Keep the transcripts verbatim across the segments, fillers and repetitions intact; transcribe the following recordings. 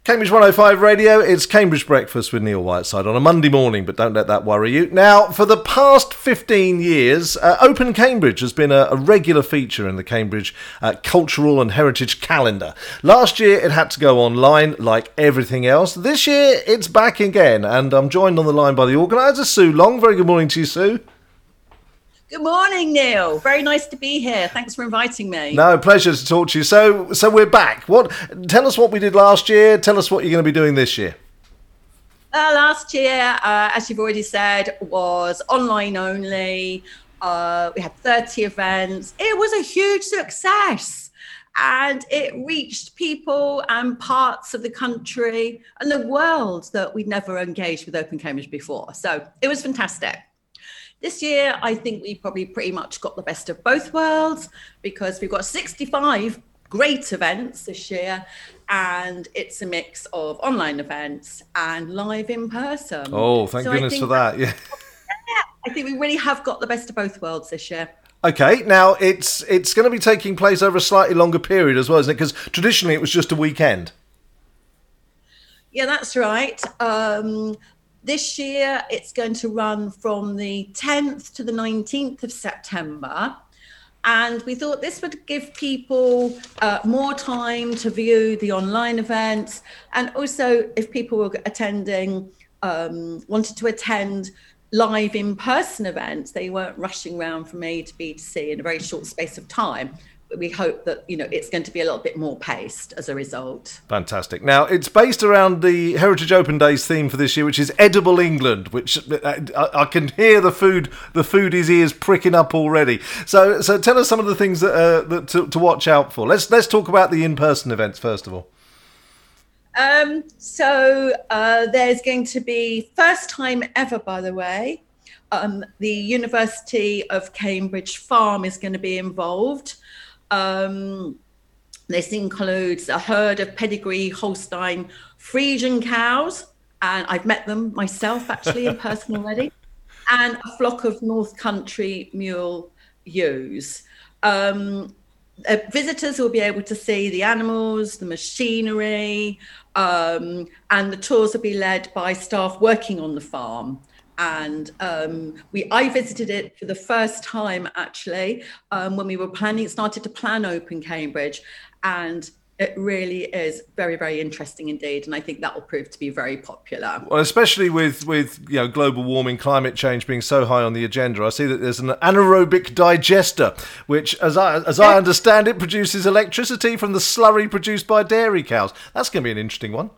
Cambridge one oh five Radio, it's Cambridge Breakfast with Neil Whiteside on a Monday morning, but don't let that worry you. Now, for the past fifteen years, uh, Open Cambridge has been a, a regular feature in the Cambridge uh, Cultural and Heritage Calendar. Last year, it had to go online like everything else. This year, it's back again, and I'm joined on the line by the organiser, Sue Long. Very good morning to you, Sue. Good morning, Neil. Very nice to be here. Thanks for inviting me. No, pleasure to talk to you. So, so we're back. What? Tell us what we did last year. Tell us what you're going to be doing this year. Uh, last year, uh, as you've already said, was online only. Uh, we had thirty events. It was a huge success. And it reached people and parts of the country and the world that we'd never engaged with Open Cambridge before. So it was fantastic. This year, I think we probably pretty much got the best of both worlds because we've got sixty-five great events this year, and it's a mix of online events and live in person. Oh, thank so goodness for that. Yeah. yeah, I think we really have got the best of both worlds this year. Okay, now it's it's going to be taking place over a slightly longer period as well, isn't it? Because traditionally it was just a weekend. Yeah, that's right. Um, This year, it's going to run from the tenth to the nineteenth of September. And we thought this would give people uh, more time to view the online events. And also, if people were attending, um, wanted to attend live in-person events, they weren't rushing around from A to B to C in a very short space of time. But we hope that, you know, it's going to be a little bit more paced as a result. Fantastic. Now, it's based around the Heritage Open Days theme for this year, which is Edible England, which I, I can hear the food, the foodie's ears pricking up already. So, so tell us some of the things that, uh, that to, to watch out for. Let's let's talk about the in-person events first of all. Um, so uh, there's going to be, first time ever, by the way, um, the University of Cambridge Farm is going to be involved. Um, this includes a herd of pedigree Holstein Friesian cows, and I've met them myself actually in person already, and a flock of North Country mule ewes. Um, uh, visitors will be able to see the animals, the machinery, um, and the tours will be led by staff working on the farm. And um, we, I visited it for the first time, actually, um, when we were planning, started to plan Open Cambridge. And it really is very, very interesting indeed. And I think that will prove to be very popular. Well, especially with, with you know, global warming, climate change being so high on the agenda. I see that there's an anaerobic digester, which, as I, as I understand it, produces electricity from the slurry produced by dairy cows. That's going to be an interesting one.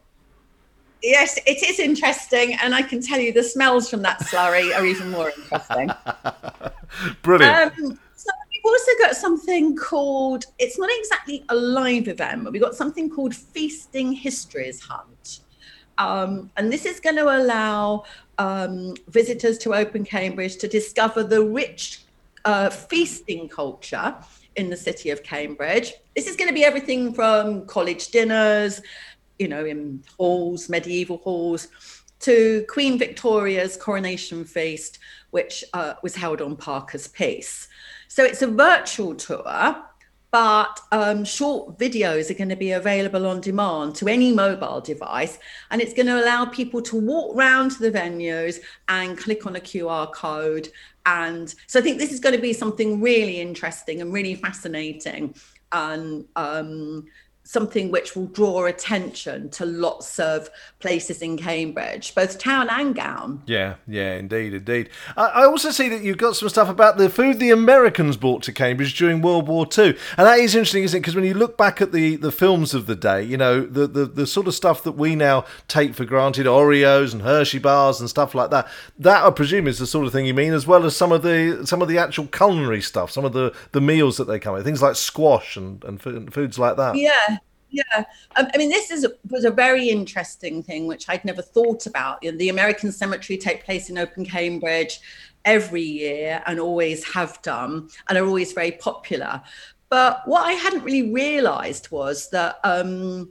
Yes, it is interesting, and I can tell you the smells from that slurry are even more interesting. Brilliant. Um, so we've also got something called, it's not exactly a live event, but we've got something called Feasting Histories Hunt. Um, and this is going to allow um, visitors to Open Cambridge to discover the rich uh, feasting culture in the city of Cambridge. This is going to be everything from college dinners, you know, in halls, medieval halls, to Queen Victoria's coronation feast, which uh, was held on Parker's Piece. So it's a virtual tour, but um, short videos are going to be available on demand to any mobile device. And it's going to allow people to walk around to the venues and click on a Q R code. And so I think this is going to be something really interesting and really fascinating. And um, something which will draw attention to lots of places in Cambridge, both town and gown. Yeah, yeah, indeed, indeed. I, I also see that you've got some stuff about the food the Americans brought to Cambridge during World War Two. And that is interesting, isn't it? Because when you look back at the, the films of the day, you know, the, the, the sort of stuff that we now take for granted, Oreos and Hershey bars and stuff like that, that I presume is the sort of thing you mean, as well as some of the some of the actual culinary stuff, some of the, the meals that they come with, things like squash and, and foods like that. Yeah. Yeah, um, I mean, this is was a very interesting thing, which I'd never thought about. You know, the American Cemetery take place in Open Cambridge every year and always have done, and are always very popular. But what I hadn't really realised was that um,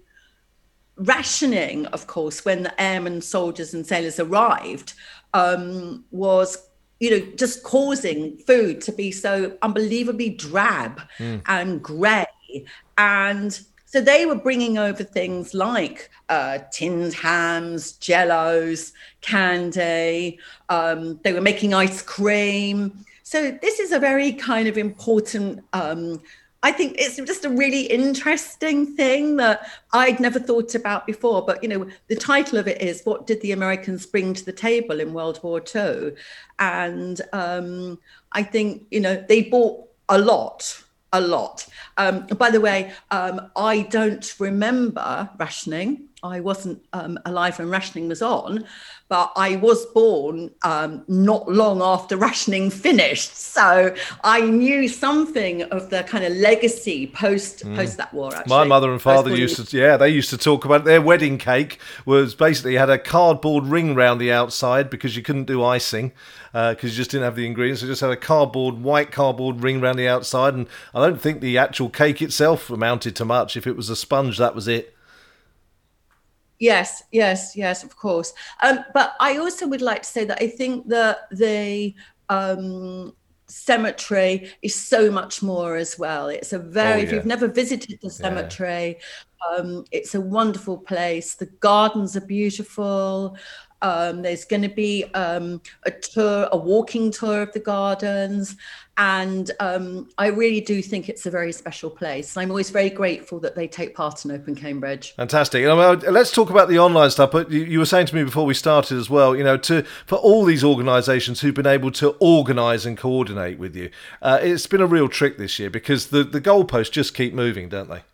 rationing, of course, when the airmen, soldiers and sailors arrived, um, was, you know, just causing food to be so unbelievably drab mm. and grey. And So they were bringing over things like uh, tinned hams, jellos, candy. Um, they were making ice cream. So this is a very kind of important, um, I think it's just a really interesting thing that I'd never thought about before. But, you know, the title of it is, what did the Americans bring to the table in World War Two? And um, I think, you know, they bought a lot. A lot. Um, by the way, um, I don't remember rationing. I wasn't um, alive when rationing was on, but I was born um, not long after rationing finished. So I knew something of the kind of legacy post mm. post that war, actually. My mother and father used to, yeah, they used to talk about their wedding cake was basically had a cardboard ring round the outside because you couldn't do icing because uh, you just didn't have the ingredients. So just had a cardboard, white cardboard ring round the outside. And I don't think the actual cake itself amounted to much. If it was a sponge, that was it. Yes, yes, yes, of course. Um, but I also would like to say that I think that the um, cemetery is so much more as well. It's a very, oh, yeah. if you've never visited the cemetery, yeah. um, it's a wonderful place. The gardens are beautiful. Um, there's going to be um, a tour, a walking tour of the gardens. And um, I really do think it's a very special place. I'm always very grateful that they take part in Open Cambridge. Fantastic. Let's talk about the online stuff. But you were saying to me before we started as well, you know, to for all these organisations who've been able to organise and coordinate with you, uh, it's been a real trick this year because the, the goalposts just keep moving, don't they?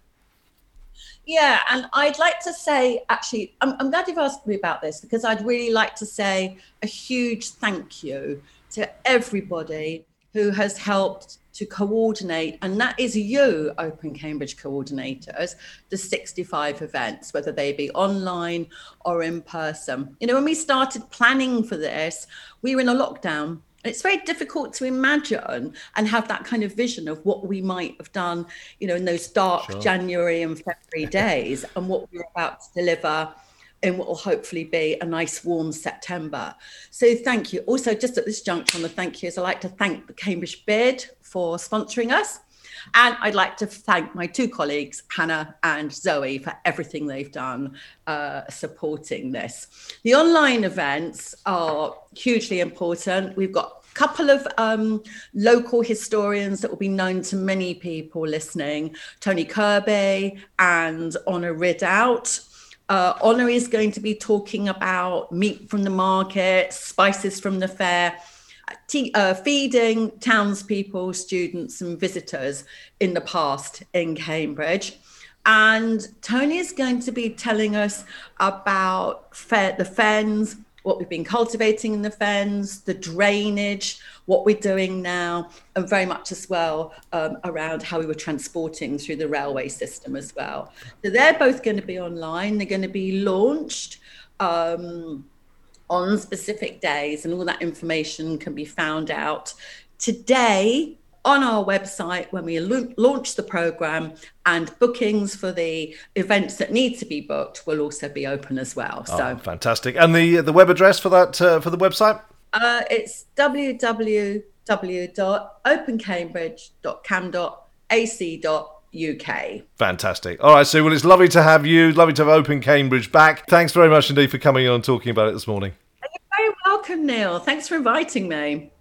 Yeah, and I'd like to say, actually, I'm, I'm glad you've asked me about this because I'd really like to say a huge thank you to everybody who has helped to coordinate, and that is you, Open Cambridge coordinators, the sixty-five events, whether they be online or in person. You know, when we started planning for this, we were in a lockdown. It's very difficult to imagine and have that kind of vision of what we might have done, you know, in those dark sure. January and February days and what we're about to deliver in what will hopefully be a nice warm September. So thank you. Also, just at this juncture on the thank yous, I'd like to thank the Cambridge Bid for sponsoring us. And I'd like to thank my two colleagues, Hannah and Zoe, for everything they've done uh, supporting this. The online events are hugely important. We've got a couple of um, local historians that will be known to many people listening, Tony Kirby and Honor Ridout. Uh, Honor is going to be talking about meat from the market, spices from the fair, t- uh, feeding townspeople, students and visitors in the past in Cambridge. And Tony is going to be telling us about fe- the fens, what we've been cultivating in the fens, the drainage, what we're doing now, and very much as well um, around how we were transporting through the railway system as well. So they're both going to be online. They're going to be launched um, on specific days, and all that information can be found out today on our website when we launch the program, and bookings for the events that need to be booked will also be open as well. So oh, fantastic. And the the web address for that uh, for the website? Uh, it's w w w dot open cambridge dot cam dot a c dot u k. Fantastic. All right, Sue. Well, it's lovely to have you. Lovely to have Open Cambridge back. Thanks very much indeed for coming on and talking about it this morning. You're very welcome, Neil. Thanks for inviting me.